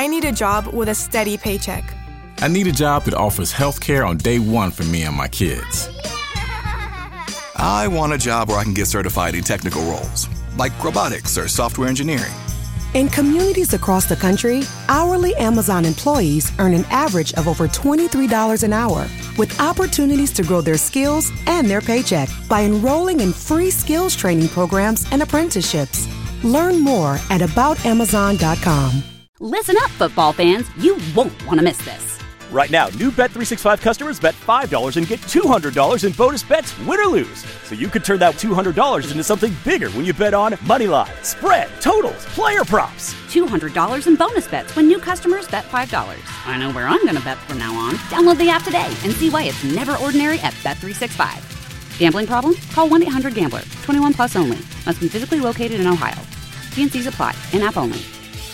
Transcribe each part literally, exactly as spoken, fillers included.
I need a job with a steady paycheck. I need a job that offers health care on day one for me and my kids. I want a job where I can get certified in technical roles, like robotics or software engineering. In communities across the country, hourly Amazon employees earn an average of over twenty-three dollars an hour, with opportunities to grow their skills and their paycheck by enrolling in free skills training programs and apprenticeships. Learn more at about amazon dot com. Listen up, football fans. You won't want to miss this. Right now, new Bet three sixty-five customers bet five dollars and get two hundred dollars in bonus bets, win or lose. So you could turn that two hundred dollars into something bigger when you bet on money line, spread, totals, player props. two hundred dollars in bonus bets when new customers bet five dollars. I know where I'm going to bet from now on. Download the app today and see why it's never ordinary at Bet three sixty-five. Gambling problem? Call one eight hundred gambler. twenty-one plus only. Must be physically located in Ohio. T and C's apply. In-app only.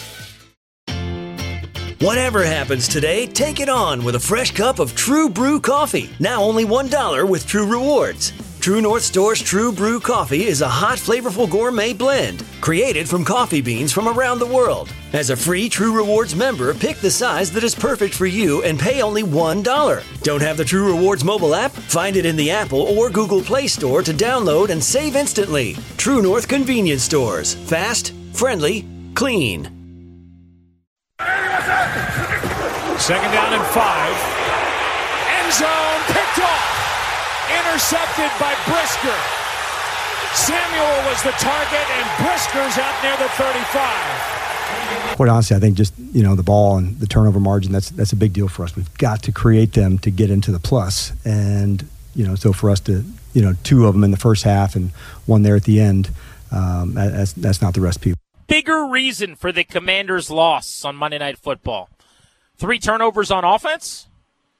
Whatever happens today, take it on with a fresh cup of True Brew coffee. Now only one dollar with True Rewards. True North Store's True Brew coffee is a hot, flavorful gourmet blend created from coffee beans from around the world. As a free True Rewards member, pick the size that is perfect for you and pay only one dollar. Don't have the True Rewards mobile app? Find it in the Apple or Google Play Store to download and save instantly. True North Convenience Stores. Fast, friendly, clean. Second down and five. End zone picked off. Intercepted by Brisker. Samuel was the target, and Brisker's out near the thirty-five. Quite honestly, I think just, you know, the ball and the turnover margin, that's that's a big deal for us. We've got to create them to get into the plus. And, you know, so for us to, you know, two of them in the first half and one there at the end, um, that's, that's not the recipe. Bigger reason for the Commanders' loss on Monday Night Football? Three turnovers on offense,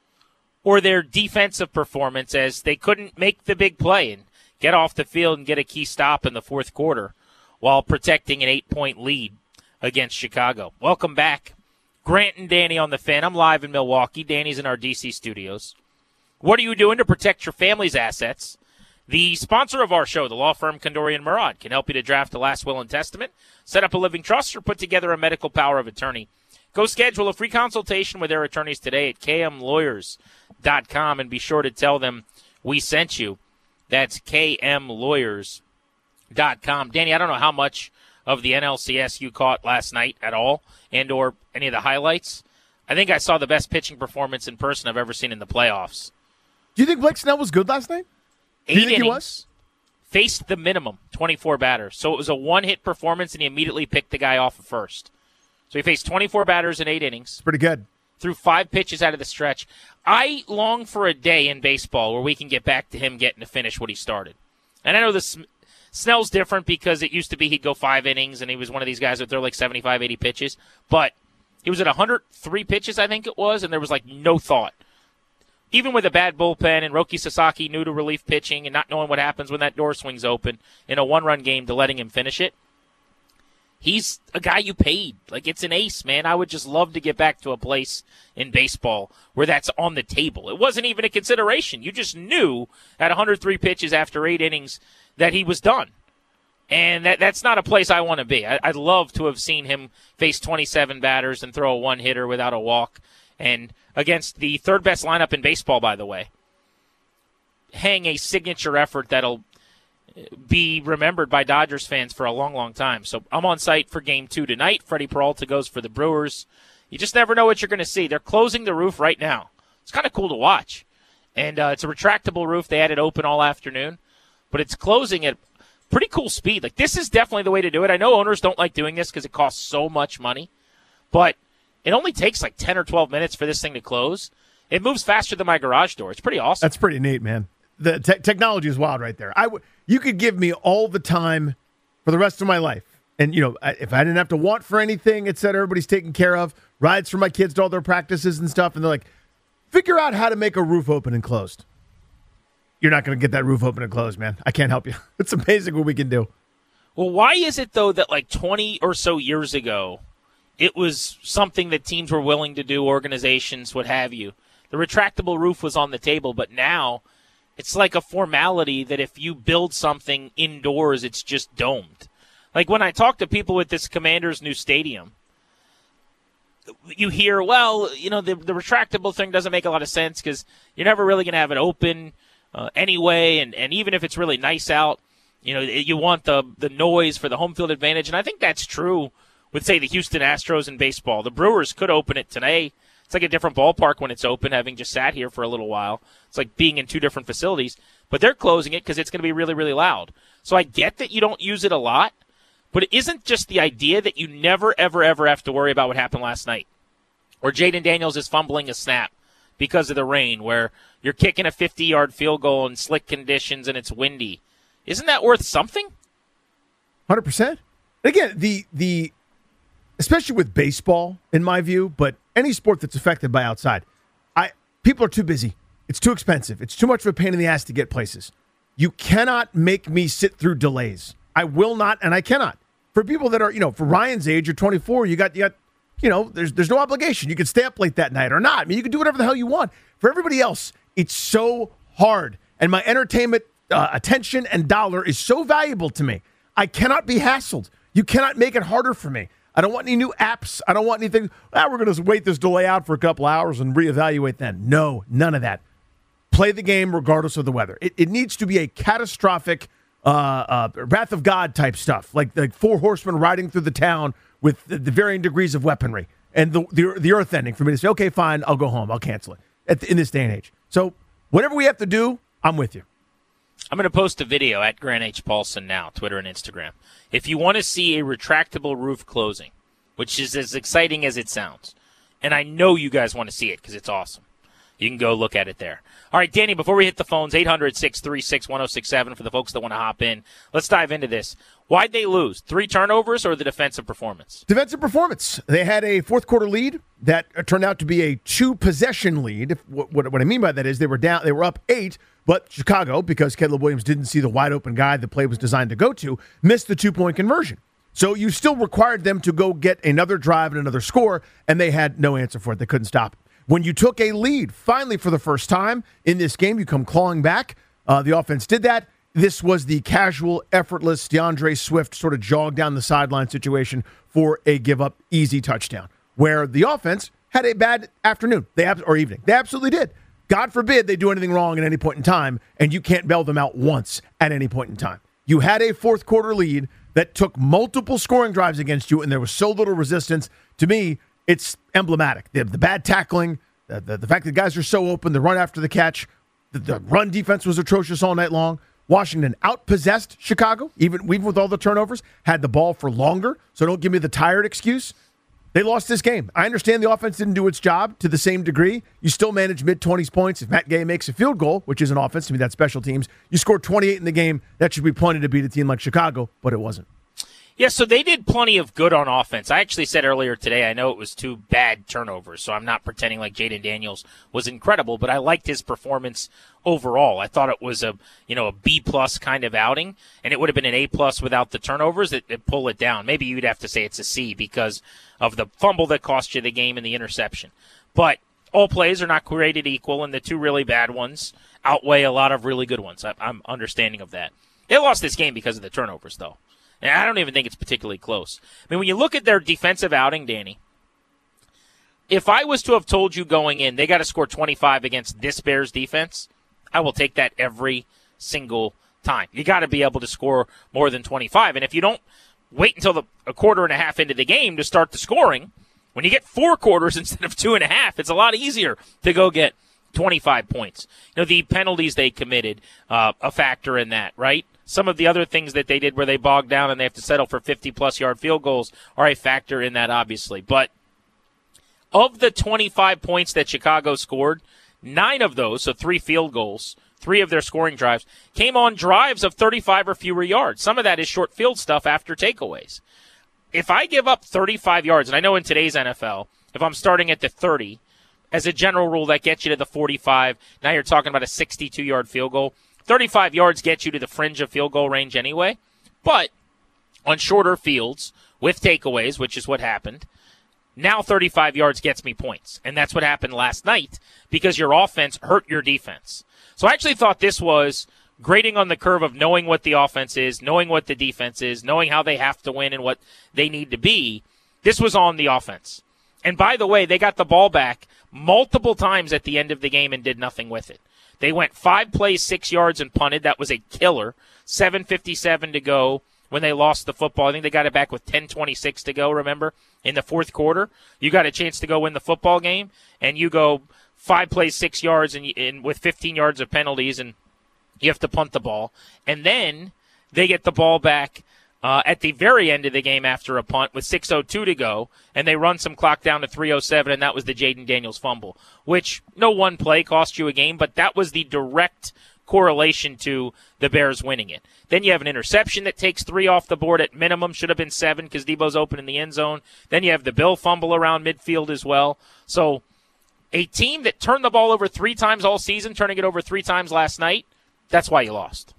or their defensive performance as they couldn't make the big play and get off the field and get a key stop in the fourth quarter while protecting an eight-point lead against Chicago. Welcome back. Grant and Danny on the Fan. I'm live in Milwaukee. Danny's in our D C studios. What are you doing to protect your family's assets? The sponsor of our show, the law firm Kondorian Murad, can help you to draft a last will and testament, set up a living trust, or put together a medical power of attorney. Go schedule a free consultation with their attorneys today at k m lawyers dot com and be sure to tell them we sent you. That's k m lawyers dot com. Danny, I don't know how much of the N L C S you caught last night at all and or any of the highlights. I think I saw the best pitching performance in person I've ever seen in the playoffs. Do you think Blake Snell was good last night? Eight Do you think innings, he was? faced the minimum, twenty-four batters. So it was a one-hit performance, and he immediately picked the guy off of first. So he faced twenty-four batters in eight innings. It's pretty good. Threw five pitches out of the stretch. I long for a day in baseball where we can get back to him getting to finish what he started. And I know this Snell's different because it used to be he'd go five innings, and he was one of these guys that throw like seventy-five, eighty pitches. But he was at one hundred three pitches, I think it was, and there was like no thought. Even with a bad bullpen and Roki Sasaki new to relief pitching and not knowing what happens when that door swings open in a one-run game to letting him finish it, he's a guy you paid. Like, it's an ace, man. I would just love to get back to a place in baseball where that's on the table. It wasn't even a consideration. You just knew at one hundred three pitches after eight innings that he was done. And that that's not a place I want to be. I, I'd love to have seen him face twenty-seven batters and throw a one-hitter without a walk. And against the third-best lineup in baseball, by the way, hang a signature effort that'll be remembered by Dodgers fans for a long, long time. So I'm on site for game two tonight. Freddie Peralta goes for the Brewers. You just never know what you're going to see. They're closing the roof right now. It's kind of cool to watch. And uh, it's a retractable roof. They had it open all afternoon. But it's closing at pretty cool speed. Like, this is definitely the way to do it. I know owners don't like doing this because it costs so much money. But it only takes like ten or twelve minutes for this thing to close. It moves faster than my garage door. It's pretty awesome. That's pretty neat, man. The te- technology is wild right there. I w- you could give me all the time for the rest of my life. And, you know, I, if I didn't have to want for anything, et cetera, everybody's taken care of, rides for my kids to all their practices and stuff, and they're like, figure out how to make a roof open and closed. You're not going to get that roof open and closed, man. I can't help you. It's amazing what we can do. Well, why is it, though, that like twenty or so years ago, it was something that teams were willing to do, organizations, what have you? The retractable roof was on the table, but now it's like a formality that if you build something indoors, it's just domed. Like when I talk to people with this Commanders' new stadium, you hear, well, you know, the, the retractable thing doesn't make a lot of sense because you're never really going to have it open uh, anyway, and, and even if it's really nice out, you know, you want the the noise for the home field advantage, and I think that's true with, say, the Houston Astros in baseball. The Brewers could open it today. It's like a different ballpark when it's open, having just sat here for a little while. It's like being in two different facilities. But they're closing it because it's going to be really, really loud. So I get that you don't use it a lot, but it isn't just the idea that you never, ever, ever have to worry about what happened last night, or Jaden Daniels is fumbling a snap because of the rain, where you're kicking a fifty-yard field goal in slick conditions and it's windy. Isn't that worth something? one hundred percent. Again, the the especially with baseball, in my view, but any sport that's affected by outside, I people are too busy. It's too expensive. It's too much of a pain in the ass to get places. You cannot make me sit through delays. I will not, and I cannot. For people that are, you know, for Ryan's age, you're twenty-four, you got, you got, you know, there's there's no obligation. You can stay up late that night or not. I mean, you can do whatever the hell you want. For everybody else, it's so hard. And my entertainment, uh, attention, and dollar is so valuable to me. I cannot be hassled. You cannot make it harder for me. I don't want any new apps. I don't want anything. Ah, we're going to wait this delay out for a couple hours and reevaluate then. No, none of that. Play the game regardless of the weather. It, it needs to be a catastrophic uh, uh, wrath of God type stuff, like the four horsemen riding through the town with the, the varying degrees of weaponry and the, the the earth ending for me to say, okay, fine, I'll go home. I'll cancel it at the, in this day and age. So whatever we have to do, I'm with you. I'm going to post a video at Grant H. Paulson now, Twitter and Instagram. If you want to see a retractable roof closing, which is as exciting as it sounds, and I know you guys want to see it because it's awesome, you can go look at it there. All right, Danny, before we hit the phones, eight hundred, six three six, one oh six seven for the folks that want to hop in. Let's dive into this. Why'd they lose? Three turnovers or the defensive performance? Defensive performance. They had a fourth quarter lead that turned out to be a two-possession lead. What, what, what I mean by that is they were down, they were up eight, but Chicago, because Caleb Williams didn't see the wide-open guy the play was designed to go to, missed the two-point conversion. So you still required them to go get another drive and another score, and they had no answer for it. They couldn't stop it. When you took a lead, finally for the first time in this game, you come clawing back. Uh, the offense did that. This was the casual, effortless DeAndre Swift sort of jog down the sideline situation for a give-up easy touchdown, where the offense had a bad afternoon they ab- or evening. They absolutely did. God forbid they do anything wrong at any point in time, and you can't bail them out once at any point in time. You had a fourth quarter lead that took multiple scoring drives against you, and there was so little resistance. To me, it's emblematic. The, the bad tackling, the, the, the fact that guys are so open, the run after the catch, the, the run defense was atrocious all night long. Washington outpossessed Chicago, even, even with all the turnovers, had the ball for longer, so don't give me the tired excuse. They lost this game. I understand the offense didn't do its job to the same degree. You still manage mid-twenties points. If Matt Gay makes a field goal, which is an offense, to me that's special teams, you scored twenty-eight in the game. That should be plenty to beat a team like Chicago, but it wasn't. Yeah, so they did plenty of good on offense. I actually said earlier today, I know it was two bad turnovers, so I'm not pretending like Jaden Daniels was incredible, but I liked his performance overall. I thought it was a, you know, a B-plus kind of outing, and it would have been an A-plus without the turnovers that, that pull it down. Maybe you'd have to say it's a C because of the fumble that cost you the game and the interception. But all plays are not created equal, and the two really bad ones outweigh a lot of really good ones. I, I'm understanding of that. They lost this game because of the turnovers, though. And I don't even think it's particularly close. I mean, when you look at their defensive outing, Danny, if I was to have told you going in, they got to score twenty-five against this Bears defense, I will take that every single time. You got to be able to score more than twenty-five. And if you don't wait until the, a quarter and a half into the game to start the scoring, when you get four quarters instead of two and a half, it's a lot easier to go get twenty-five points. You know, the penalties they committed, uh, a factor in that, right? Some of the other things that they did where they bogged down and they have to settle for fifty-plus yard field goals are a factor in that, obviously. But of the twenty-five points that Chicago scored, nine of those, so three field goals, three of their scoring drives, came on drives of thirty-five or fewer yards. Some of that is short field stuff after takeaways. If I give up thirty-five yards, and I know in today's N F L, if I'm starting at the thirty, as a general rule, that gets you to the forty-five. Now you're talking about a sixty-two yard field goal. thirty-five yards gets you to the fringe of field goal range anyway. But on shorter fields with takeaways, which is what happened, now thirty-five yards gets me points. And that's what happened last night because your offense hurt your defense. So I actually thought this was grading on the curve of knowing what the offense is, knowing what the defense is, knowing how they have to win and what they need to be. This was on the offense. And by the way, they got the ball back multiple times at the end of the game and did nothing with it. They went five plays, six yards, and punted. That was a killer. seven fifty-seven to go when they lost the football. I think they got it back with ten twenty-six to go, remember, in the fourth quarter. You got a chance to go win the football game, and you go five plays, six yards, and, and with fifteen yards of penalties, and you have to punt the ball. And then they get the ball back uh, at the very end of the game after a punt with six oh two to go, and they run some clock down to three oh seven, and that was the Jaden Daniels fumble, which no one play cost you a game, but that was the direct correlation to the Bears winning it. Then you have an interception that takes three off the board at minimum, should have been seven because Debo's open in the end zone. Then you have the Bill fumble around midfield as well. So a team that turned the ball over three times all season, turning it over three times last night, that's why you lost.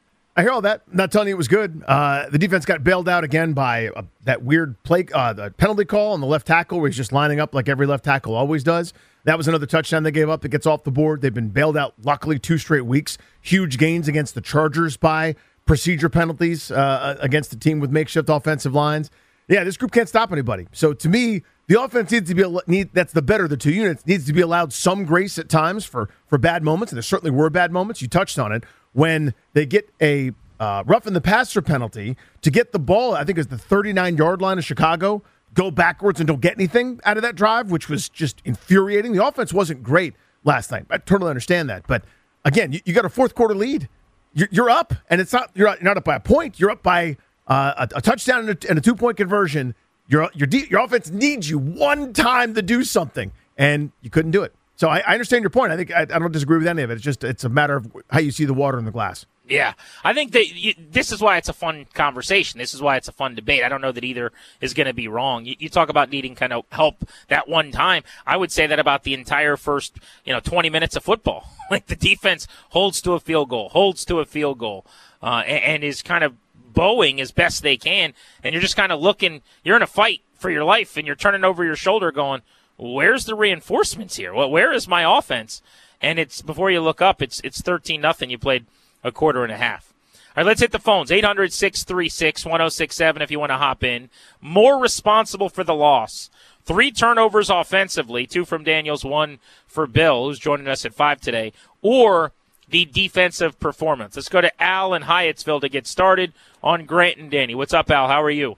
I hear all that. I'm not telling you it was good. Uh, the defense got bailed out again by uh, that weird play, uh, the penalty call on the left tackle where he's just lining up like every left tackle always does. That was another touchdown they gave up that gets off the board. They've been bailed out, luckily, two straight weeks. Huge gains against the Chargers by procedure penalties uh, against the team with makeshift offensive lines. Yeah, this group can't stop anybody. So to me, the offense needs to be, need, that's the better of the two units, needs to be allowed some grace at times for, for bad moments, and there certainly were bad moments. You touched on it. When they get a uh, roughing the passer penalty to get the ball, I think it's the thirty-nine-yard line of Chicago, go backwards and don't get anything out of that drive, which was just infuriating. The offense wasn't great last night. I totally understand that. But, again, you, you got a fourth-quarter lead. You're, you're up, and it's not you're, not you're not up by a point. You're up by uh, a, a touchdown and a, and a two-point conversion. Your your de- your offense needs you one time to do something, and you couldn't do it. So I, I understand your point. I think I, I don't disagree with any of it. It's just it's a matter of how you see the water in the glass. Yeah, I think that you, this is why it's a fun conversation. This is why it's a fun debate. I don't know that either is going to be wrong. You, you talk about needing kind of help that one time. I would say that about the entire first, you know, twenty minutes of football. Like the defense holds to a field goal, holds to a field goal, uh, and, and is kind of bowing as best they can. And you're just kind of looking. You're in a fight for your life, and you're turning over your shoulder, going, "Where's the reinforcements here? Well, where is my offense?" And it's before you look up, it's it's thirteen nothing. You played a quarter and a half. All right, let's hit the phones. eight hundred, six three six, one oh six seven if you want to hop in. More responsible for the loss. Three turnovers offensively, two from Daniels, one for Bill, who's joining us at five today, or the defensive performance. Let's go to Al in Hyattsville to get started on Grant and Danny. What's up, Al? How are you?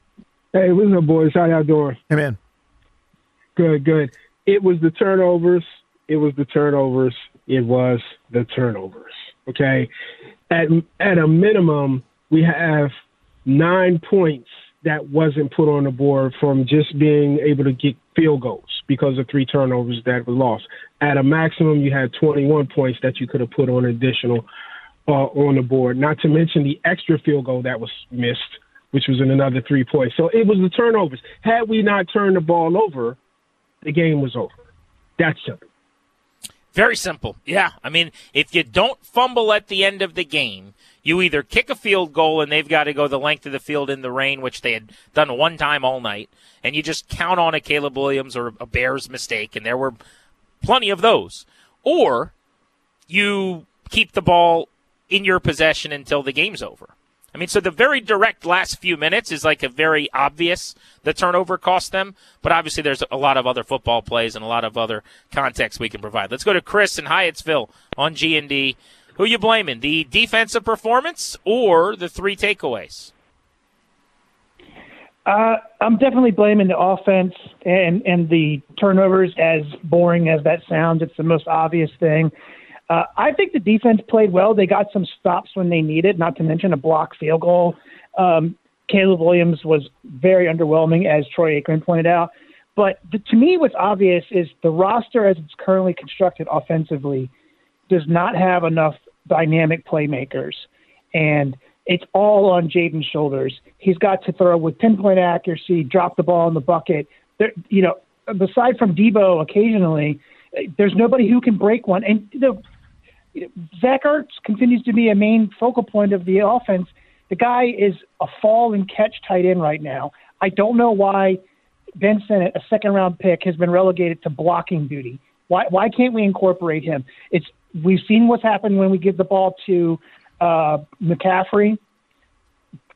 Hey, what's up, boys? How y'all doing? Hey, man. Good, good. It was the turnovers. It was the turnovers. It was the turnovers. Okay, at at a minimum, we have nine points that wasn't put on the board from just being able to get field goals because of three turnovers that were lost. At a maximum, you had twenty-one points that you could have put on additional uh, on the board, not to mention the extra field goal that was missed, which was in another three points. So it was the turnovers. Had we not turned the ball over, the game was over. That's simple. Very simple. Yeah. I mean, if you don't fumble at the end of the game, you either kick a field goal and they've got to go the length of the field in the rain, which they had done one time all night, and you just count on a Caleb Williams or a Bears mistake, and there were plenty of those. Or you keep the ball in your possession until the game's over. I mean, so the very direct last few minutes is like a very obvious, the turnover cost them, but obviously there's a lot of other football plays and a lot of other context we can provide. Let's go to Chris in Hyattsville on G and D. Who you blaming, the defensive performance or the three takeaways? Uh, I'm definitely blaming the offense and, and the turnovers. As boring as that sounds, it's the most obvious thing. Uh, I think the defense played well. They got some stops when they needed, not to mention a blocked field goal. Um, Caleb Williams was very underwhelming, as Troy Aikman pointed out. But the, to me, what's obvious is the roster as it's currently constructed offensively does not have enough dynamic playmakers. And it's all on Jaden's shoulders. He's got to throw with pinpoint accuracy, drop the ball in the bucket. There, you know, aside from Debo occasionally, there's nobody who can break one. And the Zach Ertz continues to be a main focal point of the offense. The guy is a fall and catch tight end right now. I don't know why Ben Sinnott, a second round pick, has been relegated to blocking duty. Why why can't we incorporate him? It's we've seen what's happened when we give the ball to uh, McCaffrey.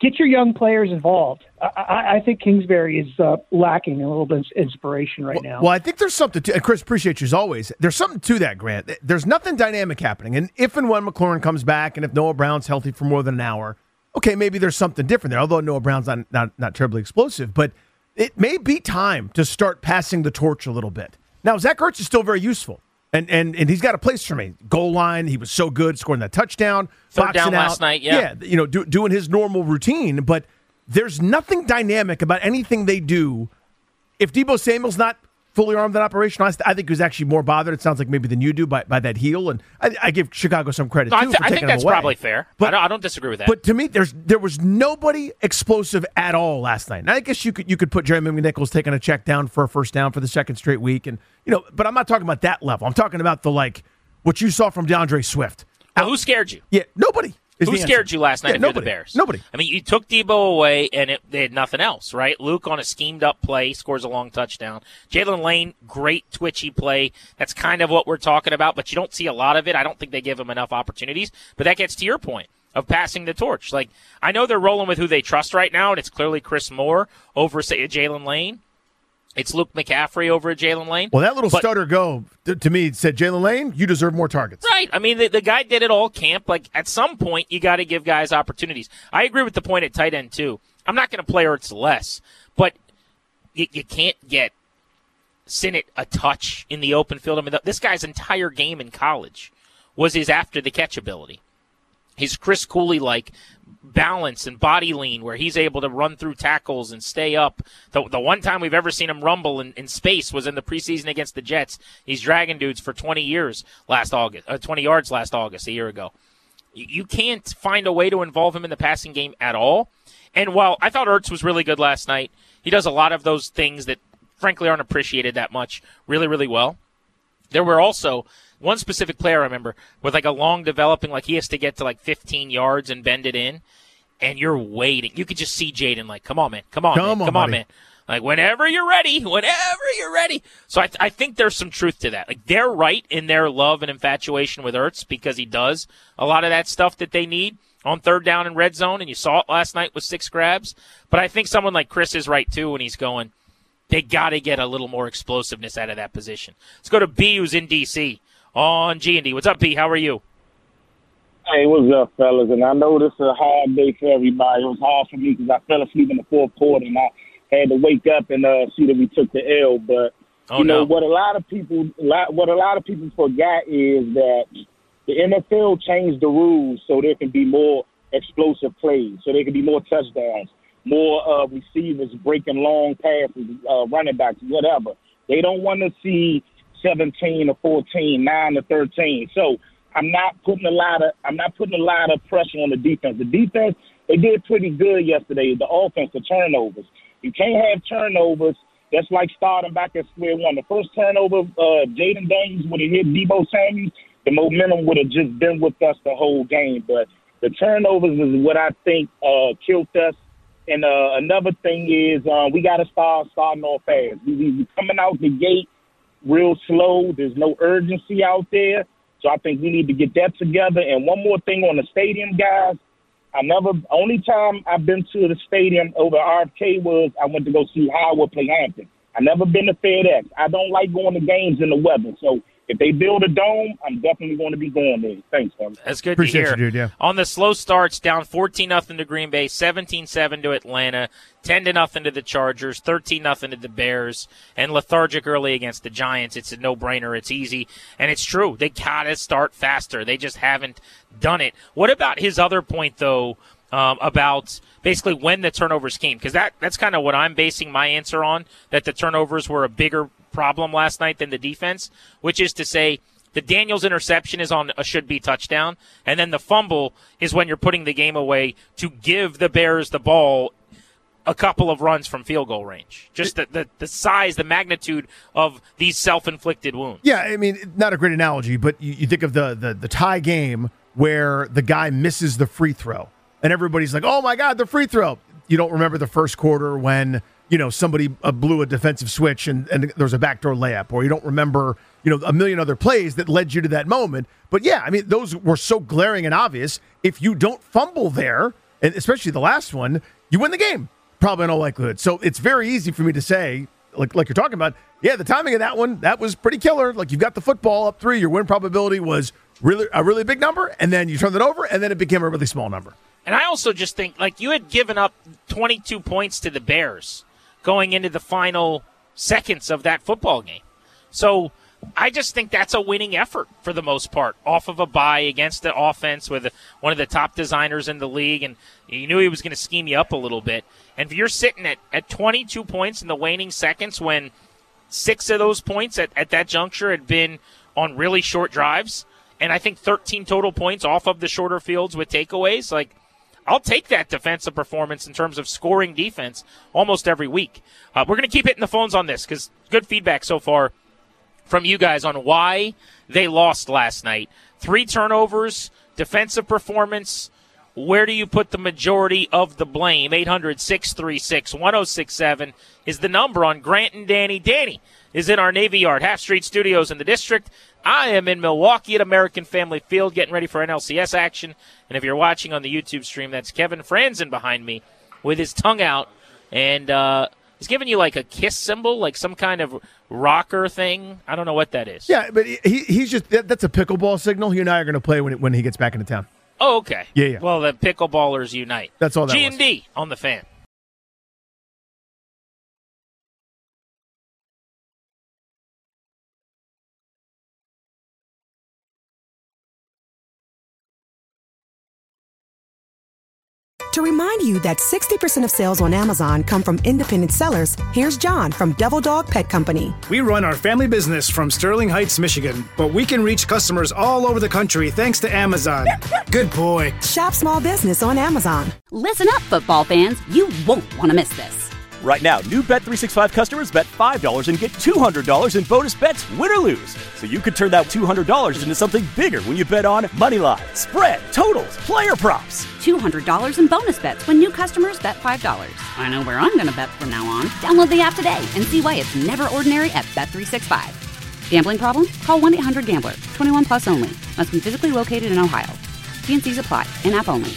get your young players involved. I, I, I think Kingsbury is uh, lacking a little bit of inspiration right well, now. Well, I think there's something to, and Chris, appreciate you as always. There's something to that, Grant. There's nothing dynamic happening. And if and when McLaurin comes back, and if Noah Brown's healthy for more than an hour, okay, maybe there's something different there, although Noah Brown's not, not, not terribly explosive. But it may be time to start passing the torch a little bit. Now, Zach Ertz is still very useful. And, and and he's got a place for me. Goal line, he was so good, scoring that touchdown. Third down out. last night, yeah. Yeah, you know, do, doing his normal routine. But there's nothing dynamic about anything they do. If Deebo Samuel's not fully armed and operational, I think he was actually more bothered, it sounds like maybe than you do, by, by that heel. And I, I give Chicago some credit, no, too, I, th- for I taking think that's him away. probably fair. But, I, don't, I don't disagree with that. But to me, there's there was nobody explosive at all last night. And I guess you could you could put Jeremy McNichols taking a check down for a first down for the second straight week. And you know, but I'm not talking about that level. I'm talking about the, like, what you saw from DeAndre Swift. Well, who scared you? Yeah, nobody. Who scared you last night yeah, if you're nobody. the Bears? Nobody. I mean, you took Deebo away, and it, they had nothing else, right? Luke on a schemed-up play scores a long touchdown. Jalen Lane, great twitchy play. That's kind of what we're talking about, but you don't see a lot of it. I don't think they give him enough opportunities. But that gets to your point of passing the torch. Like, I know they're rolling with who they trust right now, and it's clearly Chris Moore over, say, Jalen Lane. It's Luke McCaffrey over at Jalen Lane. Well, that little but, stutter go, to, to me, said, Jalen Lane, you deserve more targets. Right. I mean, the, the guy did it all camp. Like, at some point, you got to give guys opportunities. I agree with the point at tight end, too. I'm not going to play Ertz less, but you, you can't get Sinnott a touch in the open field. I mean, this guy's entire game in college was his after-the-catch ability. His Chris Cooley-like balance and body lean where he's able to run through tackles and stay up. The, the one time we've ever seen him rumble in, in space was in the preseason against the Jets. He's dragging dudes for twenty years last August, uh, twenty yards last August, a year ago. You, you can't find a way to involve him in the passing game at all. And while I thought Ertz was really good last night, he does a lot of those things that frankly aren't appreciated that much really, really well. There were also one specific player I remember with like a long developing, like he has to get to like fifteen yards and bend it in, and you're waiting. You could just see Jaden like, come on, man, come on, come man, on, come buddy. on, man. Like, whenever you're ready, whenever you're ready. So I, th- I think there's some truth to that. Like, they're right in their love and infatuation with Ertz because he does a lot of that stuff that they need on third down and red zone, and you saw it last night with six grabs. But I think someone like Chris is right, too, when he's going, they got to get a little more explosiveness out of that position. Let's go to B, who's in D C on G and D. What's up, B? How are you? Hey, what's up, fellas? And I know this is a hard day for everybody. It was hard for me because I fell asleep in the fourth quarter, and I had to wake up and uh, see that we took the L. But oh, you know no. what a lot of people, what a lot of people forgot is that the N F L changed the rules so there can be more explosive plays, so there can be more touchdowns, more uh, receivers breaking long passes, uh, running backs, whatever. They don't want to see seventeen or fourteen, nine or thirteen. So I'm not putting a lot of I'm not putting a lot of pressure on the defense. The defense, they did pretty good yesterday. The offense, the turnovers. You can't have turnovers. That's like starting back at square one. The first turnover, uh, Jaden Daniels would have hit Deebo Samuel. The momentum would have just been with us the whole game. But the turnovers is what I think uh, killed us. And uh, another thing is uh, we got to start starting off fast. We, we, we coming out the gate real slow. There's no urgency out there. So I think we need to get that together. And one more thing on the stadium, guys. I never, only time I've been to the stadium over R F K was I went to go see Howard play Hampton. I never been to FedEx. I don't like going to games in the weather. So if they build a dome, I'm definitely going to be going there. Thanks, fellas. That's good Appreciate to hear. You, dude, yeah. On the slow starts, down fourteen nothing to Green Bay, seventeen seven to Atlanta, ten to nothing to the Chargers, thirteen nothing to the Bears, and lethargic early against the Giants. It's a no-brainer. It's easy. And it's true. They got to start faster. They just haven't done it. What about his other point, though, um, about basically when the turnovers came? Because that, that's kind of what I'm basing my answer on, that the turnovers were a bigger problem last night than the defense, which is to say the Daniels interception is on a should-be touchdown, and then the fumble is when you're putting the game away to give the Bears the ball a couple of runs from field goal range. Just the, the, the size, the magnitude of these self-inflicted wounds. Yeah, I mean, not a great analogy, but you, you think of the, the, the tie game where the guy misses the free throw, and everybody's like, oh, my God, the free throw. You don't remember the first quarter when – you know, somebody uh, blew a defensive switch and, and there was a backdoor layup, or you don't remember, you know, a million other plays that led you to that moment. But yeah, I mean, those were so glaring and obvious. If you don't fumble there, and especially the last one, you win the game, probably in all likelihood. So it's very easy for me to say, like like you're talking about, yeah, the timing of that one, that was pretty killer. Like, you've got the football up three, your win probability was really a really big number, and then you turned it over, and then it became a really small number. And I also just think, like, you had given up twenty-two points to the Bears going into the final seconds of that football game. So I just think that's a winning effort for the most part, off of a bye against the offense with one of the top designers in the league, and you knew he was going to scheme you up a little bit. And if you're sitting at, at twenty-two points in the waning seconds when six of those points at, at that juncture had been on really short drives, and I think thirteen total points off of the shorter fields with takeaways, like, I'll take that defensive performance in terms of scoring defense almost every week. Uh, we're going to keep hitting the phones on this because good feedback so far from you guys on why they lost last night. Three turnovers, defensive performance. Where do you put the majority of the blame? eight hundred, six three six, one oh six seven is the number on Grant and Danny. Danny is in our Navy Yard, Half Street Studios in the district. I am in Milwaukee at American Family Field getting ready for N L C S action. And if you're watching on the YouTube stream, that's Kevin Franzen behind me with his tongue out. And uh, he's giving you like a kiss symbol, like some kind of rocker thing. I don't know what that is. Yeah, but he he's just that, that's a pickleball signal. He and I are going to play when, when he gets back into town. Oh, okay. Yeah, yeah. Well, the pickleballers unite. That's all that G and D on the Fan. To remind you that sixty percent of sales on Amazon come from independent sellers, here's John from Devil Dog Pet Company. We run our family business from Sterling Heights, Michigan, but we can reach customers all over the country thanks to Amazon. Good boy. Shop small business on Amazon. Listen up, football fans. You won't want to miss this. Right now, new Bet three sixty-five customers bet five dollars and get two hundred dollars in bonus bets, win or lose. So you could turn that two hundred dollars into something bigger when you bet on money line, spread, totals, player props. two hundred dollars in bonus bets when new customers bet five dollars. I know where I'm going to bet from now on. Download the app today and see why it's never ordinary at Bet three sixty-five. Gambling problem? Call one eight hundred gambler. twenty-one plus only. Must be physically located in Ohio. T and C's apply. In-app only.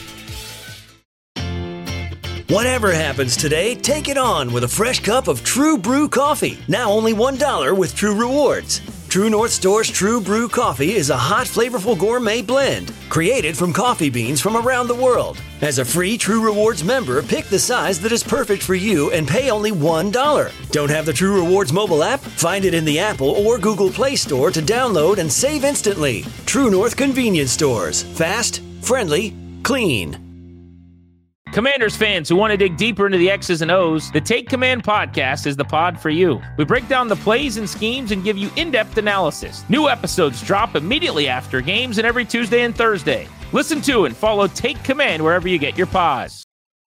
Whatever happens today, take it on with a fresh cup of True Brew coffee. Now only one dollar with True Rewards. True North Store's True Brew coffee is a hot, flavorful gourmet blend created from coffee beans from around the world. As a free True Rewards member, pick the size that is perfect for you and pay only one dollar. Don't have the True Rewards mobile app? Find it in the Apple or Google Play Store to download and save instantly. True North Convenience Stores. Fast, friendly, clean. Commanders fans who want to dig deeper into the X's and O's, the Take Command podcast is the pod for you. We break down the plays and schemes and give you in-depth analysis. New episodes drop immediately after games and every Tuesday and Thursday. Listen to and follow Take Command wherever you get your pods.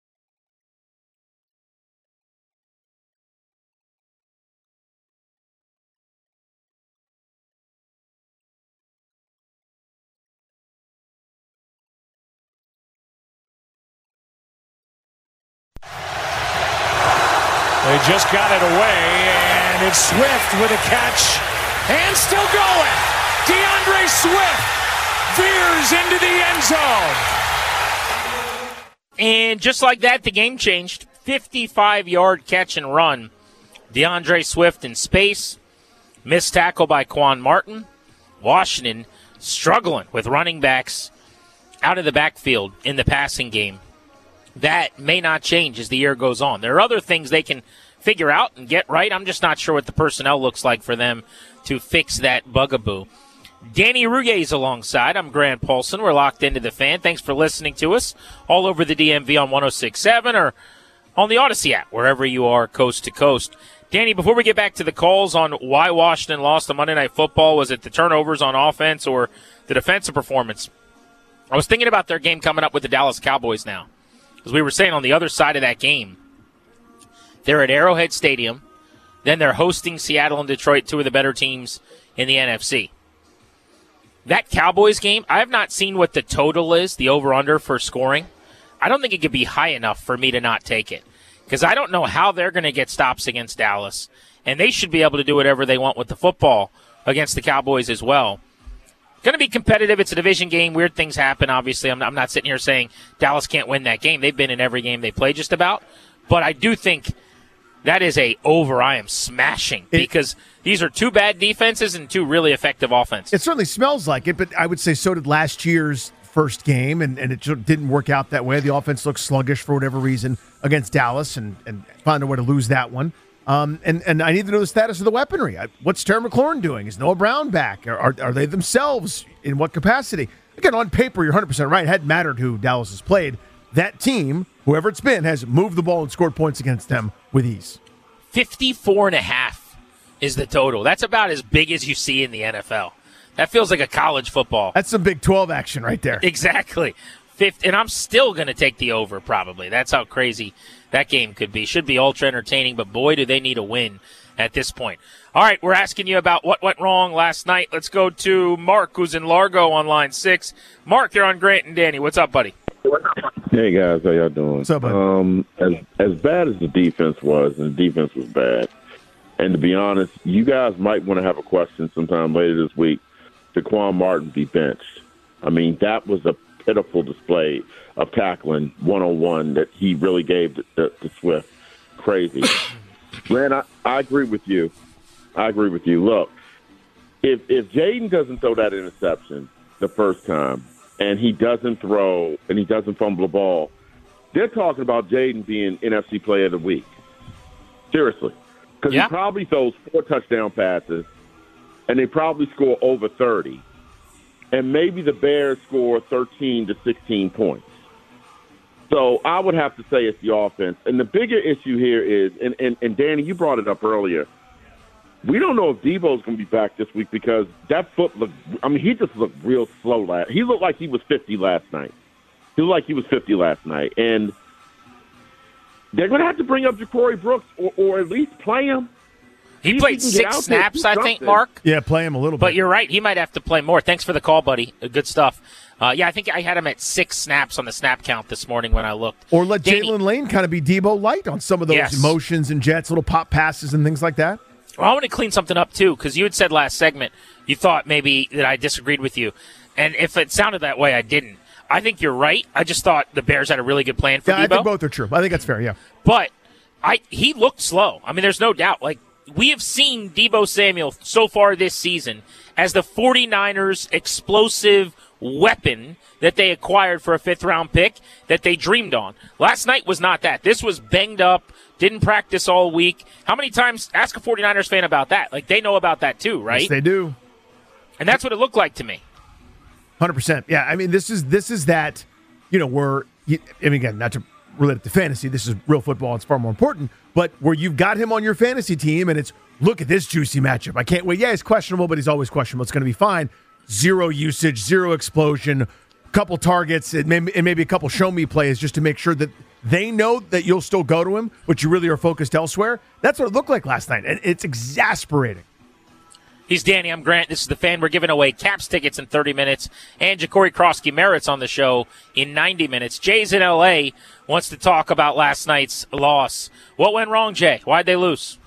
They just got it away, and it's Swift with a catch, and still going. DeAndre Swift veers into the end zone. And just like that, the game changed. fifty-five-yard catch and run. DeAndre Swift in space. Missed tackle by Quan Martin. Washington struggling with running backs out of the backfield in the passing game. That may not change as the year goes on. There are other things they can figure out and get right. I'm just not sure what the personnel looks like for them to fix that bugaboo. Danny Ruguez alongside. I'm Grant Paulson. We're locked into the Fan. Thanks for listening to us all over the D M V on one oh six point seven or on the Odyssey app, wherever you are, coast to coast. Danny, before we get back to the calls on why Washington lost on Monday Night Football, was it the turnovers on offense or the defensive performance? I was thinking about their game coming up with the Dallas Cowboys now. As we were saying, on the other side of that game, they're at Arrowhead Stadium. Then they're hosting Seattle and Detroit, two of the better teams in the N F C. That Cowboys game, I have not seen what the total is, the over-under for scoring. I don't think it could be high enough for me to not take it, because I don't know how they're going to get stops against Dallas, and they should be able to do whatever they want with the football against the Cowboys as well. Going to be competitive. It's a division game. Weird things happen, obviously. I'm not, I'm not sitting here saying Dallas can't win that game. They've been in every game they play just about. But I do think that is a over I am smashing because these are two bad defenses and two really effective offenses. It certainly smells like it, but I would say so did last year's first game, and, and it just didn't work out that way. The offense looked sluggish for whatever reason against Dallas and, and found a way to lose that one. Um, and, and I need to know the status of the weaponry. I, what's Terry McLaurin doing? Is Noah Brown back? Are, are, are they themselves? In what capacity? Again, on paper, you're one hundred percent right. It hadn't mattered who Dallas has played. That team, whoever it's been, has moved the ball and scored points against them with ease. fifty-four and a half is the total. That's about as big as you see in the N F L. That feels like a college football. That's some Big twelve action right there. Exactly. Fifth, and I'm still going to take the over, probably. That's how crazy that game could be. Should be ultra entertaining, but boy, do they need a win at this point. All right, we're asking you about what went wrong last night. Let's go to Mark, who's in Largo on line six. Mark, you're on Grant and Danny. What's up, buddy? Hey, guys. How y'all doing? What's up, buddy? Um, as, as bad as the defense was, and the defense was bad, and to be honest, you guys might want to have a question sometime later this week. Daquan Martin be benched. I mean, that was a pitiful display of tackling one-on-one that he really gave to, to, to Swift. Crazy. Man, I, I agree with you. I agree with you. Look, if if Jaden doesn't throw that interception the first time and he doesn't throw and he doesn't fumble the ball, they're talking about Jaden being N F C Player of the Week. Seriously. Because yeah. he probably throws four touchdown passes, and they probably score over thirty. And maybe the Bears score thirteen to sixteen points. So I would have to say it's the offense. And the bigger issue here is, and, and, and Danny, you brought it up earlier, we don't know if Debo's going to be back this week because that foot looked, I mean, he just looked real slow. Last, he looked like he was fifty last night. He looked like he was fifty last night. And they're going to have to bring up Ja'Cory Brooks or, or at least play him. He See played six snaps, I think, Mark. Yeah, play him a little bit. But you're right. He might have to play more. Thanks for the call, buddy. Good stuff. Uh, yeah, I think I had him at six snaps on the snap count this morning when I looked. Or let Jalen Lane kind of be Debo light on some of those yes. motions and jets, little pop passes and things like that. Well, I want to clean something up, too, because you had said last segment you thought maybe that I disagreed with you. And if it sounded that way, I didn't. I think you're right. I just thought the Bears had a really good plan for yeah, Debo. I think both are true. I think that's fair, yeah. But I he looked slow. I mean, there's no doubt. Like, we have seen Debo Samuel so far this season as the 49ers' explosive weapon that they acquired for a fifth-round pick that they dreamed on. Last night was not that. This was banged up, didn't practice all week. How many times, ask a 49ers fan about that. Like, they know about that too, right? Yes, they do. And that's what it looked like to me. one hundred percent. Yeah, I mean, this is this is that, you know, where, you, I mean, again, not to relate it to fantasy, this is real football, it's far more important, but where you've got him on your fantasy team and it's, look at this juicy matchup. I can't wait. Yeah, he's questionable, but he's always questionable. It's going to be fine. Zero usage, zero explosion, couple targets, and maybe, and maybe a couple show-me plays just to make sure that they know that you'll still go to him, but you really are focused elsewhere. That's what it looked like last night, and it's exasperating. He's Danny. I'm Grant. This is The Fan. We're giving away Caps tickets in thirty minutes, and Ja'Cory Krosky Merritt's on the show in ninety minutes. Jay's in L A, wants to talk about last night's loss. What went wrong, Jay? Why'd they lose?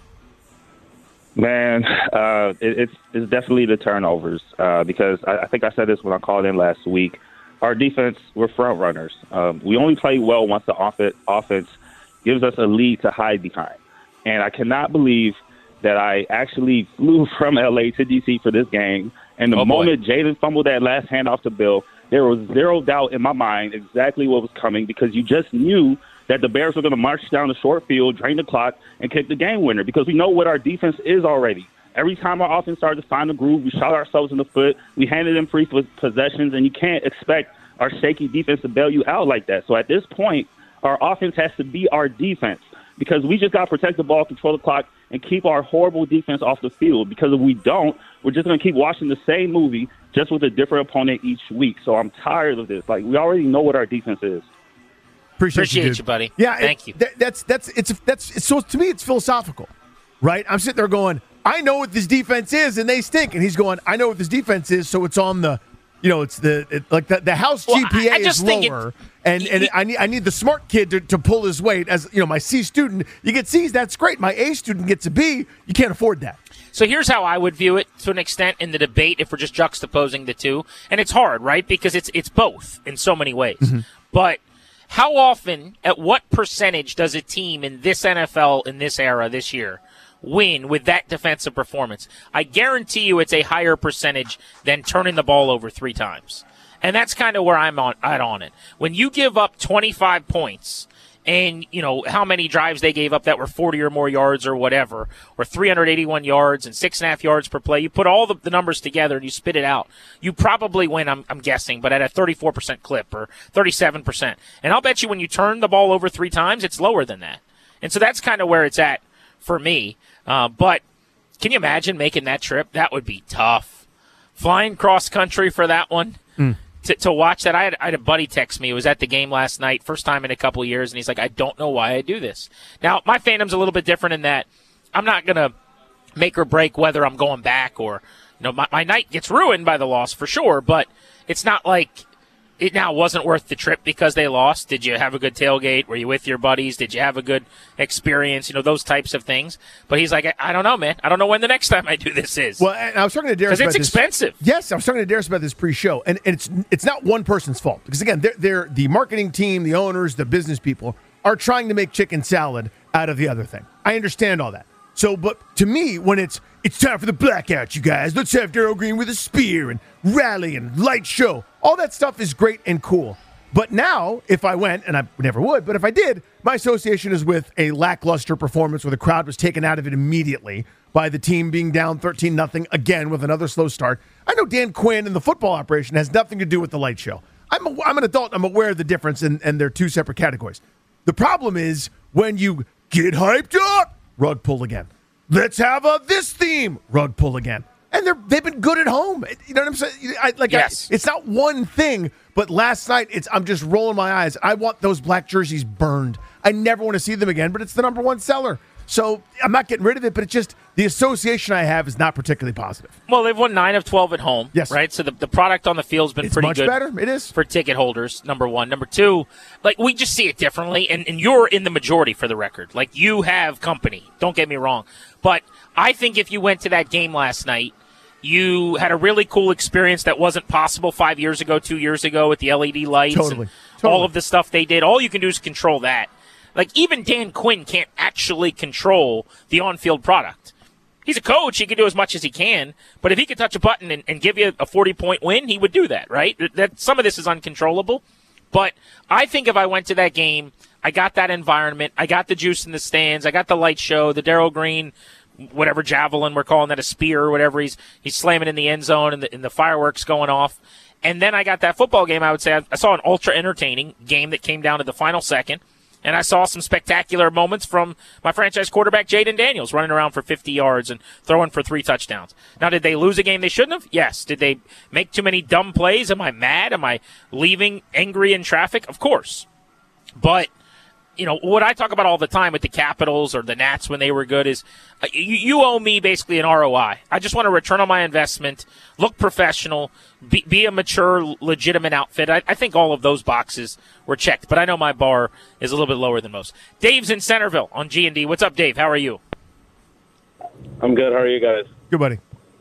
Man, uh, it, it's, it's definitely the turnovers uh, because I, I think I said this when I called in last week. Our defense, we're front runners. Um, we only play well once the off- offense gives us a lead to hide behind. And I cannot believe that I actually flew from L A to D C for this game. And the oh moment Jaden fumbled that last handoff to Bill, there was zero doubt in my mind exactly what was coming because you just knew that the Bears were going to march down the short field, drain the clock, and kick the game winner because we know what our defense is already. Every time our offense started to find a groove, we shot ourselves in the foot. We handed them free possessions, and you can't expect our shaky defense to bail you out like that. So at this point, our offense has to be our defense because we just got to protect the ball, control the clock, and keep our horrible defense off the field because if we don't, we're just going to keep watching the same movie just with a different opponent each week. So I'm tired of this. Like, we already know what our defense is. Appreciate, Appreciate you, you, buddy. Yeah, thank it, you. That, that's that's it's that's it's, so to me it's philosophical, right? I'm sitting there going, I know what this defense is, and they stink. And he's going, I know what this defense is, so it's on the you know, it's the it, like the, the house Well, G P A I- I just is think lower, it- and and I need I need the smart kid to, to pull his weight. As you know, my C student, you get C's, that's great. My A student gets a B. You can't afford that. So here's how I would view it to an extent in the debate if we're just juxtaposing the two. And it's hard, right? Because it's it's both in so many ways. Mm-hmm. But how often, at what percentage does a team in this N F L, in this era, this year, win with that defensive performance? I guarantee you it's a higher percentage than turning the ball over three times. And that's kind of where I'm on, at on it. When you give up twenty-five points, and, you know, how many drives they gave up that were forty or more yards or whatever, or three hundred eighty-one yards and six and a half yards per play, you put all the, the numbers together and you spit it out, you probably win, I'm, I'm guessing, but at a thirty-four percent clip or thirty-seven percent. And I'll bet you when you turn the ball over three times, it's lower than that. And so that's kind of where it's at for me. Uh, but can you imagine making that trip? That would be tough. Flying cross country for that one. Mm. To, to watch that, I had, I had a buddy text me. He was at the game last night, first time in a couple of years, and he's like, I don't know why I do this. Now, my fandom's a little bit different in that I'm not going to make or break whether I'm going back or, you know, my, my night gets ruined by the loss for sure, but it's not like it now wasn't worth the trip because they lost. Did you have a good tailgate? Were you with your buddies? Did you have a good experience? You know, those types of things. But he's like, I, I don't know, man. I don't know when the next time I do this is. Well, and I was talking to Darius because about it's this. expensive. Yes, I was talking to Darius about this pre-show, and, and it's it's not one person's fault because again, they're, they're the marketing team, the owners, the business people are trying to make chicken salad out of the other thing. I understand all that. So, but to me, when it's it's time for the blackout, you guys, let's have Darryl Green with a spear and rally and light show. All that stuff is great and cool. But now, if I went, and I never would, but if I did, my association is with a lackluster performance where the crowd was taken out of it immediately by the team being down thirteen nothing again with another slow start. I know Dan Quinn and the football operation has nothing to do with the light show. I'm, a, I'm an adult. I'm aware of the difference, and, and they're two separate categories. The problem is when you get hyped up, rug pull again. Let's have a this theme, rug pull again. And they're, they've been good at home. You know what I'm saying? I, like, yes. I, it's not one thing, but last night, it's I'm just rolling my eyes. I want those black jerseys burned. I never want to see them again, but it's the number one seller. So I'm not getting rid of it, but it's just the association I have is not particularly positive. Well, they've won nine of twelve at home. Yes. Right? So the, the product on the field's been It's pretty much good. better. It is. For ticket holders, number one. Number two, like, we just see it differently, and, and you're in the majority for the record. Like, you have company. Don't get me wrong. But I think if you went to that game last night, you had a really cool experience that wasn't possible five years ago, two years ago with the L E D lights Totally. and Totally. all of the stuff they did. All you can do is control that. Like, even Dan Quinn can't actually control the on-field product. He's a coach. He can do as much as he can. But if he could touch a button and, and give you a forty-point win, he would do that, right? That, some of this is uncontrollable. But I think if I went to that game, I got that environment, I got the juice in the stands, I got the light show, the Darryl Green, whatever javelin we're calling that, a spear or whatever, he's he's slamming in the end zone and the, and the fireworks going off. And then I got that football game. I would say I, I saw an ultra-entertaining game that came down to the final second. And I saw some spectacular moments from my franchise quarterback, Jaden Daniels, running around for fifty yards and throwing for three touchdowns. Now, did they lose a game they shouldn't have? Yes. Did they make too many dumb plays? Am I mad? Am I leaving angry in traffic? Of course. But, you know, what I talk about all the time with the Capitals or the Nats when they were good is uh, you, you owe me basically an R O I. I just want a return on my investment, look professional, be, be a mature, legitimate outfit. I, I think all of those boxes were checked, but I know my bar is a little bit lower than most. Dave's in Centerville on G and D. What's up, Dave? How are you? I'm good. How are you guys? Good, buddy.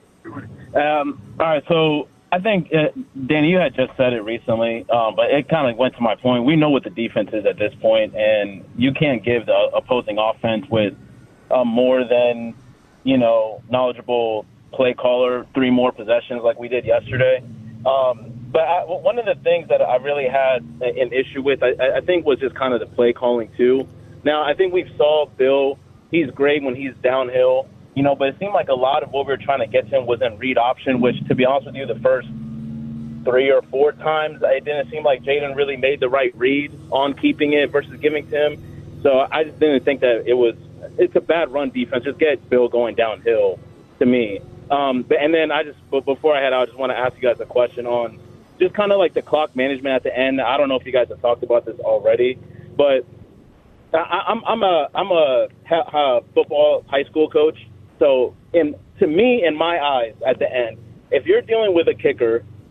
Um, all right, so I think, uh, Danny, you had just said it recently, um, but it kind of went to my point. We know what the defense is at this point, and you can't give the opposing offense with uh, more than, you know, knowledgeable play caller three more possessions like we did yesterday. Um, but I, one of the things that I really had an issue with, I, I think, was just kind of the play calling too. Now, I think we saw Bill. He's great when he's downhill. You know, but it seemed like a lot of what we were trying to get to him was in read option, which, to be honest with you, the first three or four times, it didn't seem like Jaden really made the right read on keeping it versus giving to him. So I just didn't think that it was – it's a bad run defense. Just get Bill going downhill to me. Um, but, and then I just – but before I head out, I just want to ask you guys a question on just kind of like the clock management at the end. I don't know if you guys have talked about this already, but I, I'm, I'm a, I'm a ha- ha- football high school coach. So, in, to me, in my eyes, at the end, if you're dealing with a kicker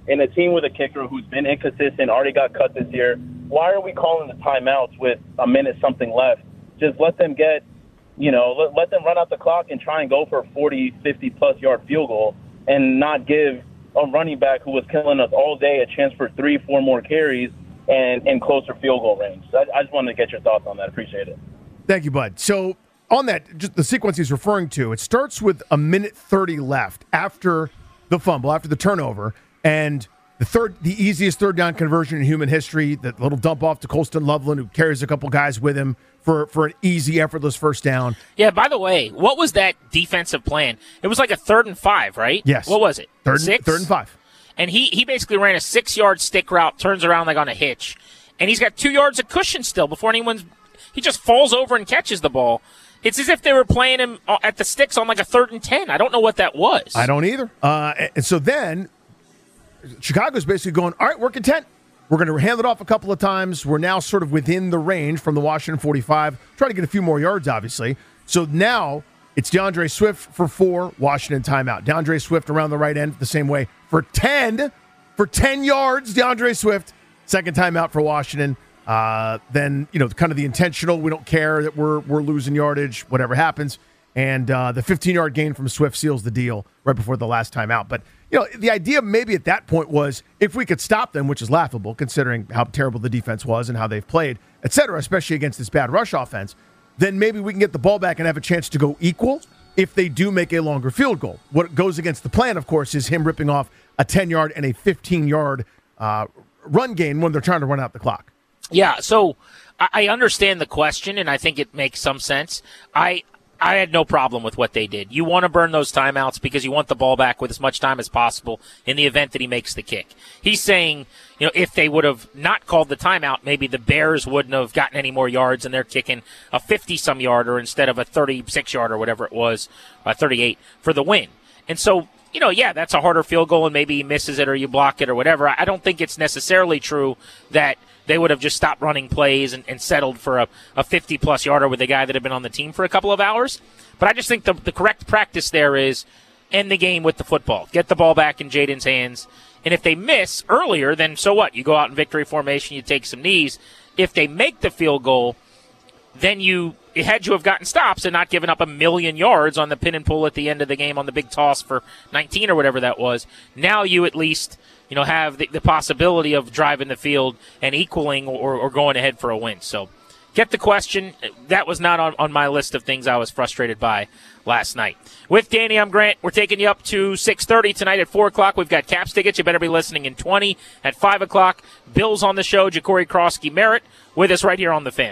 in a team with a kicker who's been inconsistent, already got cut this year, why are we calling the timeouts with a minute something left? Just let them get, you know, let, let them run out the clock and try and go for a forty, fifty-plus yard field goal and not give a running back who was killing us all day a chance for three, four more carries and in closer field goal range. So I, I just wanted to get your thoughts on that. Appreciate it. Thank you, bud. So on that, just the sequence he's referring to, it starts with a minute thirty left after the fumble, after the turnover, and the third, the easiest third down conversion in human history, that little dump off to Colston Loveland, who carries a couple guys with him for, for an easy, effortless first down. Yeah, by the way, what was that defensive plan? It was like a third and five, right? Yes. What was it? Third, Six? third and five. And he, he basically ran a six-yard stick route, turns around like on a hitch, and he's got two yards of cushion still before anyone's – he just falls over and catches the ball. It's as if they were playing him at the sticks on like a third and ten. I don't know what that was. I don't either. Uh, and so then Chicago's basically going, all right, we're content. We're going to hand it off a couple of times. We're now sort of within the range from the Washington forty-five. Try to get a few more yards, obviously. So now it's DeAndre Swift for four, Washington timeout. DeAndre Swift around the right end the same way for ten. For ten yards, DeAndre Swift, second timeout for Washington. Uh, then, you know, kind of the intentional, we don't care that we're we're losing yardage, whatever happens. And uh, the fifteen-yard gain from Swift seals the deal right before the last timeout. But, you know, the idea maybe at that point was if we could stop them, which is laughable considering how terrible the defense was and how they've played, et cetera, especially against this bad rush offense, then maybe we can get the ball back and have a chance to go equal if they do make a longer field goal. What goes against the plan, of course, is him ripping off a ten-yard and a fifteen-yard uh, run gain when they're trying to run out the clock. Yeah, so I understand the question, and I think it makes some sense. I I had no problem with what they did. You want to burn those timeouts because you want the ball back with as much time as possible in the event that he makes the kick. He's saying, you know, if they would have not called the timeout, maybe the Bears wouldn't have gotten any more yards, and they're kicking a fifty-some yarder instead of a thirty-six yard or whatever it was, uh, thirty-eight, for the win. And so, you know, yeah, that's a harder field goal, and maybe he misses it or you block it or whatever. I don't think it's necessarily true that they would have just stopped running plays and, and settled for a, a fifty-plus yarder with a guy that had been on the team for a couple of hours. But I just think the, the correct practice there is end the game with the football. Get the ball back in Jaden's hands. And if they miss earlier, then so what? You go out in victory formation, you take some knees. If they make the field goal, then you had you have gotten stops and not given up a million yards on the pin and pull at the end of the game on the big toss for nineteen or whatever that was. Now you at least, you know, have the, the possibility of driving the field and equaling or, or going ahead for a win. So get the question. That was not on, on my list of things I was frustrated by last night. With Danny, I'm Grant. We're taking you up to six thirty tonight at four o'clock. We've got Caps tickets. You better be listening in twenty at five o'clock. Bill's on the show. Ja'Cory Krosky Merritt with us right here on The Fan.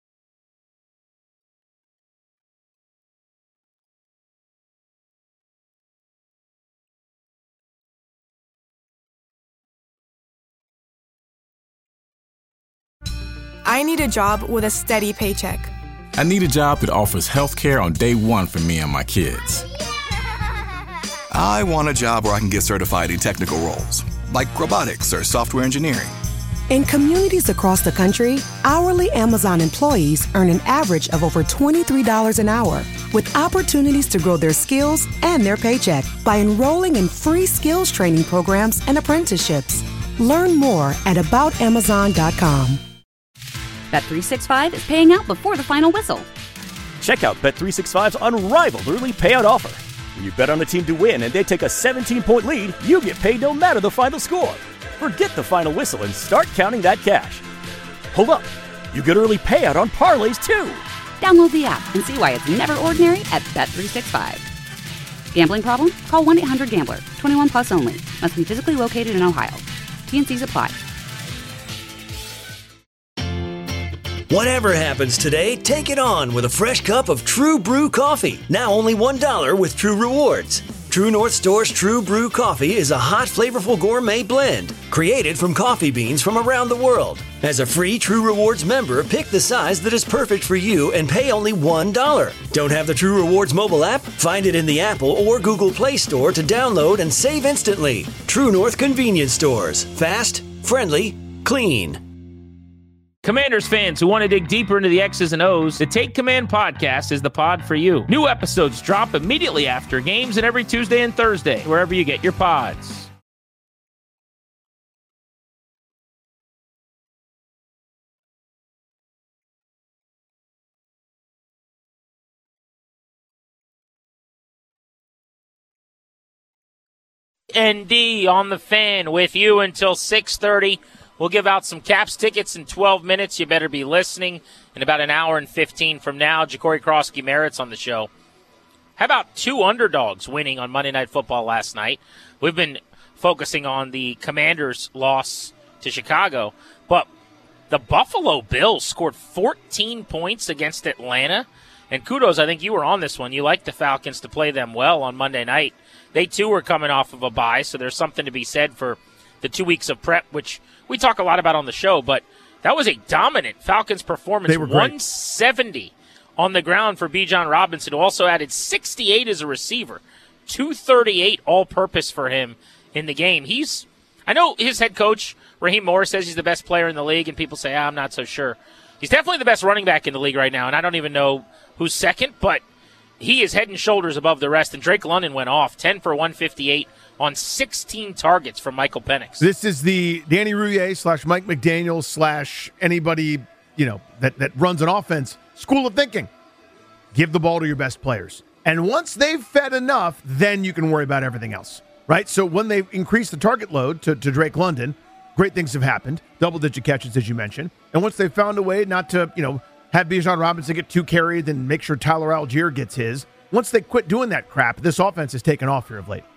I need a job with a steady paycheck. I need a job that offers health care on day one for me and my kids. I want a job where I can get certified in technical roles, like robotics or software engineering. In communities across the country, hourly Amazon employees earn an average of over twenty-three dollars an hour, with opportunities to grow their skills and their paycheck by enrolling in free skills training programs and apprenticeships. Learn more at about amazon dot com. Bet three sixty-five is paying out before the final whistle. Check out Bet three sixty-five's unrivaled early payout offer. When you bet on a team to win and they take a seventeen-point lead, you get paid no matter the final score. Forget the final whistle and start counting that cash. Hold up. You get early payout on parlays, too. Download the app and see why it's never ordinary at Bet three sixty-five. Gambling problem? Call one eight hundred gambler. twenty-one plus only. Must be physically located in Ohio. T and C's apply. Whatever happens today, take it on with a fresh cup of True Brew coffee. Now only one dollar with True Rewards. True North Store's True Brew coffee is a hot, flavorful gourmet blend created from coffee beans from around the world. As a free True Rewards member, pick the size that is perfect for you and pay only one dollar. Don't have the True Rewards mobile app? Find it in the Apple or Google Play Store to download and save instantly. True North Convenience Stores. Fast, friendly, clean. Commanders fans who want to dig deeper into the X's and O's, the Take Command podcast is the pod for you. New episodes drop immediately after games and every Tuesday and Thursday, wherever you get your pods. N D on the Fan with you until six thirty. We'll give out some Caps tickets in twelve minutes. You better be listening. In about an hour and fifteen from now, Ja'Cory Krosky Merritt's on the show. How about two underdogs winning on Monday Night Football last night? We've been focusing on the Commanders' loss to Chicago, but the Buffalo Bills scored fourteen points against Atlanta. And kudos, I think you were on this one. You liked the Falcons to play them well on Monday night. They, too, were coming off of a bye, so there's something to be said for the two weeks of prep, which we talk a lot about on the show. But that was a dominant Falcons performance. They were great. one seventy on the ground for Bijan Robinson, who also added sixty-eight as a receiver. two thirty-eight all-purpose for him in the game. He's, I know his head coach, Raheem Morris, says he's the best player in the league, and people say, ah, I'm not so sure. He's definitely the best running back in the league right now, and I don't even know who's second, but he is head and shoulders above the rest. And Drake London went off, ten for one fifty-eight on sixteen targets from Michael Penix. This is the Danny Rouillet slash Mike McDaniel slash anybody, you know, that, that runs an offense school of thinking. Give the ball to your best players. And once they've fed enough, then you can worry about everything else, right? So when they increase the target load to, to Drake London, great things have happened. Double-digit catches, as you mentioned. And once they've found a way not to, you know, have Bijan Robinson get two carried and make sure Tyler Algier gets his, once they quit doing that crap, this offense has taken off here of late.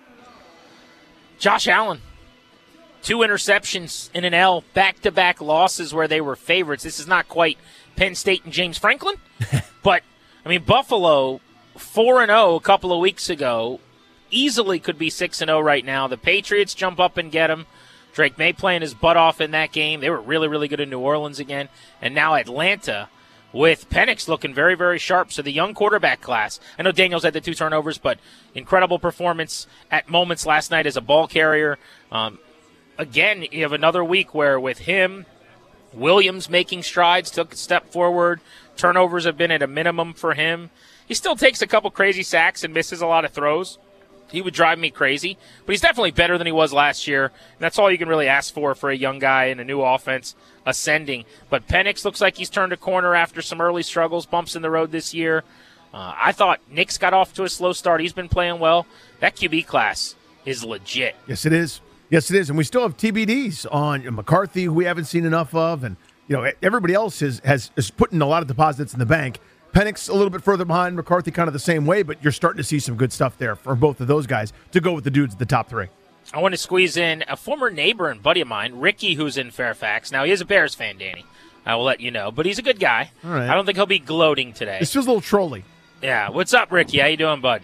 Josh Allen, two interceptions in an L, back-to-back losses where they were favorites. This is not quite Penn State and James Franklin, but, I mean, Buffalo, four and oh a couple of weeks ago, easily could be six and oh right now. The Patriots jump up and get them. Drake May playing his butt off in that game. They were really, really good in New Orleans again. And now Atlanta with Penix looking very, very sharp. So the young quarterback class. I know Daniels had the two turnovers, but incredible performance at moments last night as a ball carrier. Um, again, you have another week where with him, Williams making strides, took a step forward. Turnovers have been at a minimum for him. He still takes a couple crazy sacks and misses a lot of throws. He would drive me crazy, but he's definitely better than he was last year, and that's all you can really ask for for a young guy in a new offense ascending. But Penix looks like he's turned a corner after some early struggles, bumps in the road this year. Uh, I thought Nix got off to a slow start. He's been playing well. That Q B class is legit. Yes, it is. Yes, it is, and we still have T B Ds on McCarthy, who we haven't seen enough of, and you know everybody else is, has is putting a lot of deposits in the bank. Penix a little bit further behind, McCarthy kind of the same way, but you're starting to see some good stuff there for both of those guys to go with the dudes at the top three. I want to squeeze in a former neighbor and buddy of mine, Ricky, who's in Fairfax. Now, he is a Bears fan, Danny. I will let you know, but he's a good guy. All right. I don't think he'll be gloating today. This feels a little trolly. Yeah. What's up, Ricky? How you doing, bud?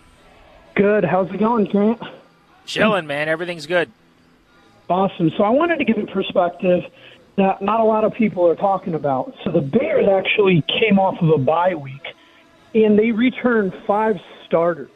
Good. How's it going, Grant? Chilling, man. Everything's good. Awesome. So I wanted to give a perspective that not a lot of people are talking about. So the Bears actually came off of a bye week, and they returned five starters.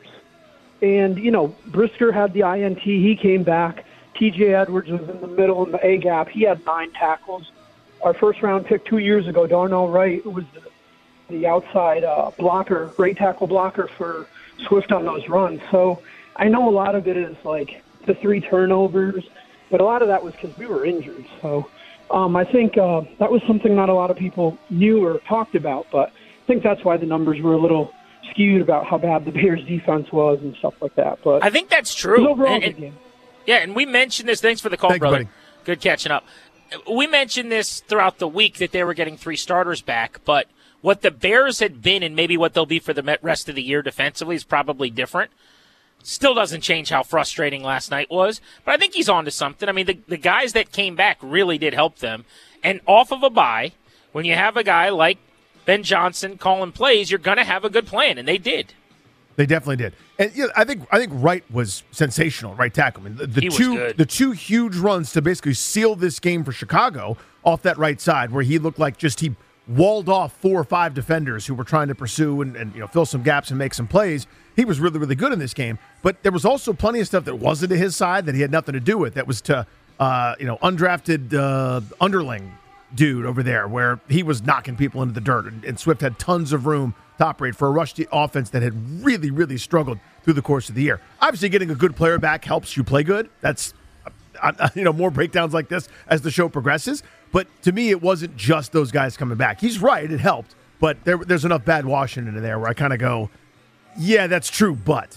And, you know, Brisker had the I N T. He came back. T J Edwards was in the middle in the A-gap. He had nine tackles. Our first-round pick two years ago, Darnell Wright, was the, the outside uh, blocker, right tackle blocker for Swift on those runs. So I know a lot of it is, like, the three turnovers, but a lot of that was because we were injured. So um, I think uh, that was something not a lot of people knew or talked about, but I think that's why the numbers were a little skewed about how bad the Bears' defense was and stuff like that. But I think that's true. Overall, and, and, yeah, and we mentioned this. Thanks for the call, Thank brother. you, buddy. Good catching up. We mentioned this throughout the week that they were getting three starters back, but what the Bears had been and maybe what they'll be for the rest of the year defensively is probably different. Still doesn't change how frustrating last night was, but I think he's on to something. I mean, the, the guys that came back really did help them. And off of a bye, when you have a guy like Ben Johnson calling plays, you're going to have a good plan, and they did. They definitely did. And you know, I think I think Wright was sensational, right tackle. I mean, the, the He was two good. the two huge runs to basically seal this game for Chicago off that right side, where he looked like just he walled off four or five defenders who were trying to pursue and, and you know fill some gaps and make some plays. He was really, really good in this game. But there was also plenty of stuff that wasn't to his side that he had nothing to do with. That was to uh, you know undrafted uh, underling dude over there, where he was knocking people into the dirt, and, and Swift had tons of room to operate for a rush offense that had really, really struggled through the course of the year. Obviously, getting a good player back helps you play good. That's uh, you know more breakdowns like this as the show progresses. But to me, it wasn't just those guys coming back. He's right; it helped, but there, there's enough bad Washington in there where I kind of go, yeah, that's true, but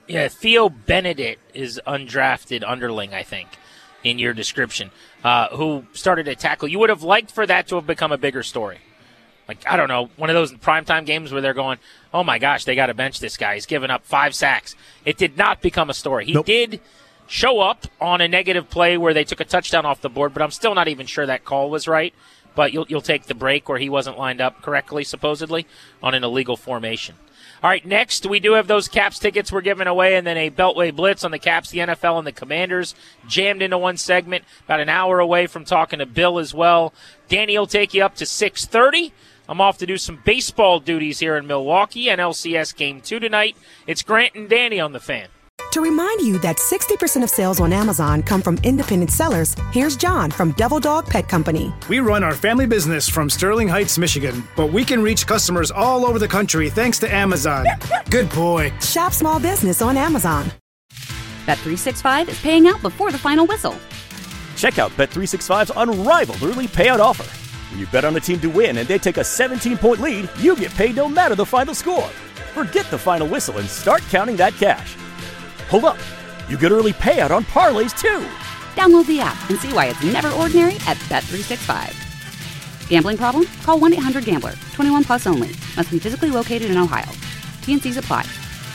Yeah, Theo Benedict is undrafted underling, I think, in your description, uh, who started to tackle. You would have liked for that to have become a bigger story. Like, I don't know, one of those primetime games where they're going, oh, my gosh, they got to bench this guy. He's given up five sacks. It did not become a story. He nope. did show up on a negative play where they took a touchdown off the board, but I'm still not even sure that call was right. But you'll, you'll take the break where he wasn't lined up correctly, supposedly, on an illegal formation. All right, next, we do have those Caps tickets we're giving away, and then a Beltway Blitz on the Caps, the N F L, and the Commanders jammed into one segment, about an hour away from talking to Bill as well. Danny will take you up to six thirty. I'm off to do some baseball duties here in Milwaukee, N L C S Game two tonight. It's Grant and Danny on The Fan. To remind you that sixty percent of sales on Amazon come from independent sellers, here's John from Devil Dog Pet Company. We run our family business from Sterling Heights, Michigan, but we can reach customers all over the country thanks to Amazon. Good boy. Shop small business on Amazon. Bet three sixty-five is paying out before the final whistle. Check out Bet three sixty-five's unrivaled early payout offer. When you bet on a team to win and they take a seventeen-point lead, you get paid no matter the final score. Forget the final whistle and start counting that cash. Hold up. You get early payout on parlays, too. Download the app and see why it's never ordinary at Bet three sixty-five. Gambling problem? Call one eight hundred gambler. twenty-one plus only. Must be physically located in Ohio. T and C's apply.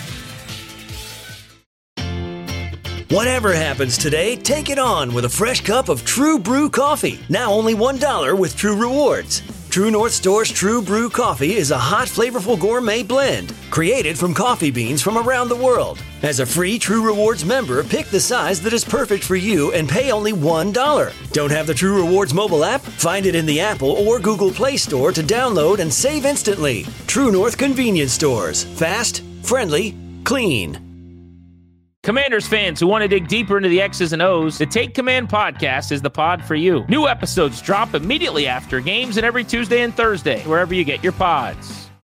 Whatever happens today, take it on with a fresh cup of True Brew coffee. Now only one dollar with True Rewards. True North Store's True Brew Coffee is a hot, flavorful gourmet blend created from coffee beans from around the world. As a free True Rewards member, pick the size that is perfect for you and pay only one dollar. Don't have the True Rewards mobile app? Find it in the Apple or Google Play Store to download and save instantly. True North Convenience Stores. Fast, friendly, clean. Commanders fans who want to dig deeper into the X's and O's, the Take Command podcast is the pod for you. New episodes drop immediately after games and every Tuesday and Thursday, wherever you get your pods.